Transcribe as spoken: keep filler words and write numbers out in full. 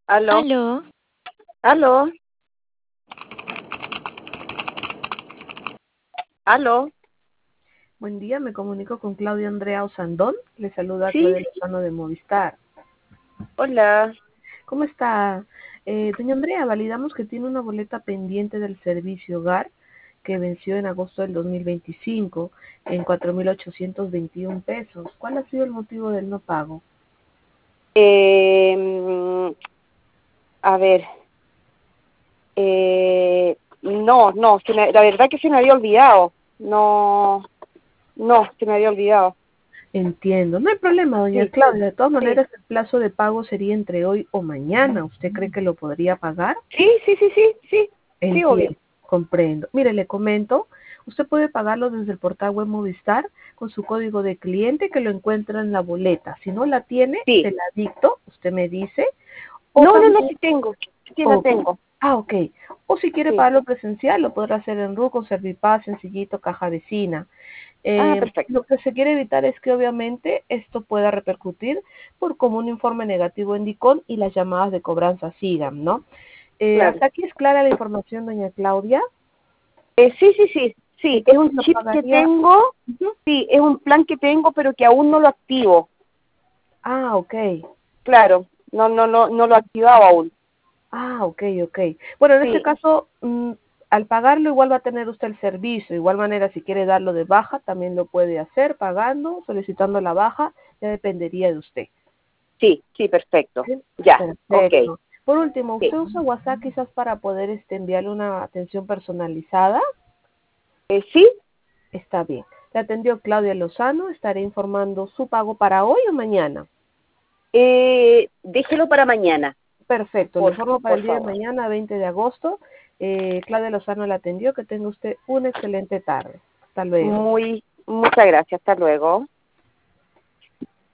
Aló, Aló, aló, aló. Buen día, me comunico con Claudia Andrea Osandón. Le saluda Sí, Claudia Lozano de Movistar. hola. ¿Cómo está? Eh, doña Andrea, validamos que tiene una boleta pendiente del servicio hogar que venció en agosto del dos mil veinticinco en cuatro mil ochocientos veintiún pesos. ¿Cuál ha sido el motivo del no pago? Eh, mm, a ver, eh, no, no, se me- la verdad que se me había olvidado. No, no, se me había olvidado. Entiendo, no hay problema, doña Sí, Claudia. De todas sí, maneras, el plazo de pago sería entre hoy o mañana. ¿Usted cree que lo podría pagar? sí, sí, sí, sí, sí, sí, obvio. Entiendo, comprendo. Mire, le comento, usted puede pagarlo desde el portal web Movistar con su código de cliente que lo encuentra en la boleta. Si no la tiene, Sí. se la dicto, usted me dice, o No, no, no, también, sí tengo, sí la o, tengo. ah, ok, o si quiere Sí. pagarlo presencial, lo podrá hacer en RUCO, Servipaz, Sencillito, Caja Vecina. Ah, Eh, perfecto. lo que se quiere evitar es que obviamente esto pueda repercutir por como un informe negativo en DICOM y las llamadas de cobranza sigan, ¿no? Eh, Claro. hasta aquí es clara la información, doña Claudia. Eh, sí, sí, sí, sí, es Entonces un lo chip que pagaría. tengo, Ujú. sí, es un plan que tengo, pero que aún no lo activo. Ah, ok. Claro, no, no, no, no lo he activado aún. Ah, ok, ok. Bueno, en este Sí, caso, mm, al pagarlo igual va a tener usted el servicio. De igual manera, si quiere darlo de baja, también lo puede hacer pagando, solicitando la baja, ya dependería de usted. sí, sí, perfecto. ¿Sí? Ya, ok. Perfecto. Por último, Sí. ¿usted usa WhatsApp quizás para poder este, enviarle una atención personalizada? Eh, sí, Está bien. Le atendió Claudia Lozano, estaré informando su pago para hoy o mañana. eh, déjelo para mañana, Perfecto, le por, informo para por el día de favor. mañana, veinte de agosto. Eh, Claudia Lozano la atendió. Que tenga usted una excelente tarde. Hasta luego. Muy, muchas gracias. Hasta luego.